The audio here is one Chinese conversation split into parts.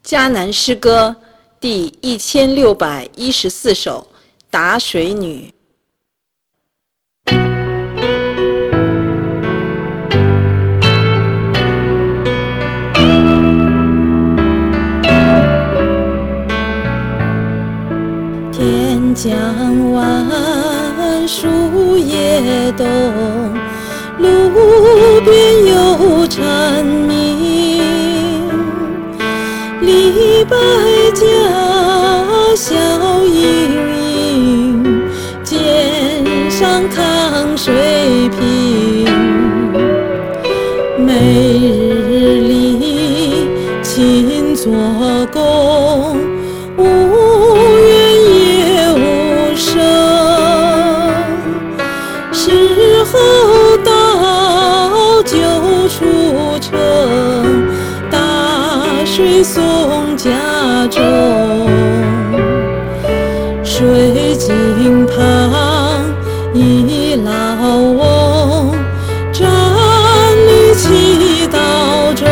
迦南诗歌第1614首，打水女。 天将晚，树叶动，路边有蝉鸣。李白家笑盈盈，肩上扛水瓶。每日里勤做工，无怨也无声。时候到就出城，打水送家中。水井旁一老翁，站立祈祷中。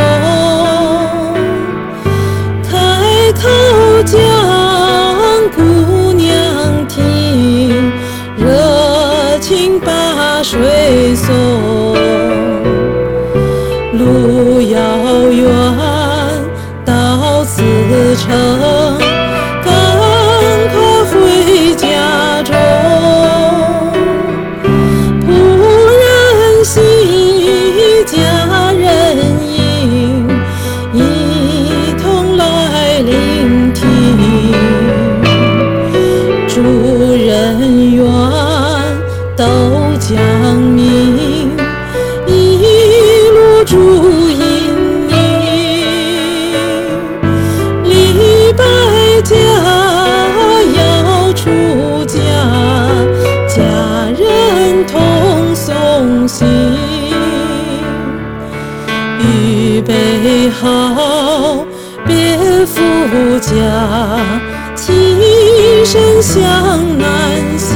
开口将姑娘听，热情把水送。路遥远到此城，赶快回家中。仆人喜，家人迎，一同来聆听。主人愿都讲明，一路祝阴影。李白家要出家，家人同送行。预备好别赴家，起身向南行。